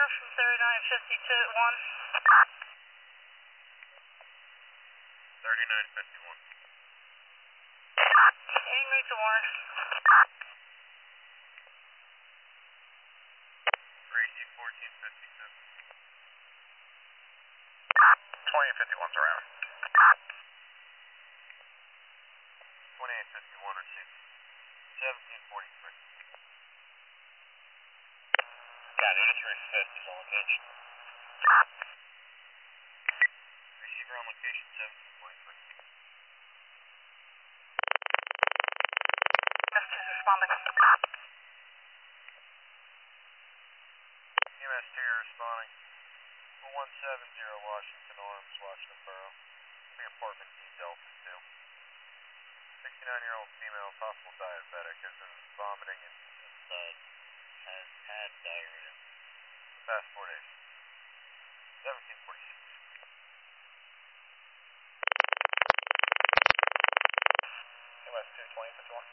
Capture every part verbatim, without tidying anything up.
from thirty-nine fifty-two at one. thirty-nine fifty-one. En route to Warren. Gracie fourteen fifty-seven. twenty fifty-one's around. twenty-eight fifty-one received. seventeen forty-three. Got eighty-three fifty is on location. Receiver on location seventeen forty-three. S two's responding. E M S two, you're responding. one seven zero Washington Arms, Washington Borough. The apartment D Delta two. sixty-nine-year-old female, possible diabetic, has been vomiting and inside, has had diarrhea the past four days. seventeen forty-six. E M S two, twenty fifty-one.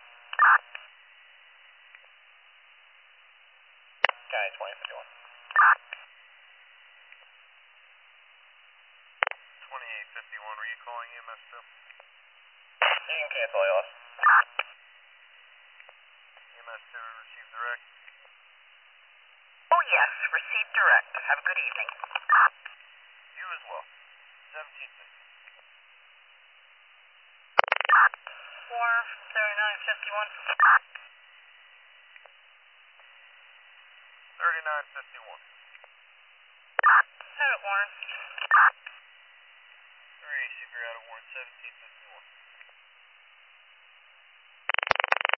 Guy, twenty fifty-one. twenty-eight fifty-one, were you calling E M S two? You can cancel A L S. E M S two, received direct. Oh yes, received direct. Have a good evening. You as well. seventeen fifty. Warren from thirty-nine fifty-one. thirty-nine fifty-one. Out at Warren. three, receiver out of Warren, seventeen fifty-one.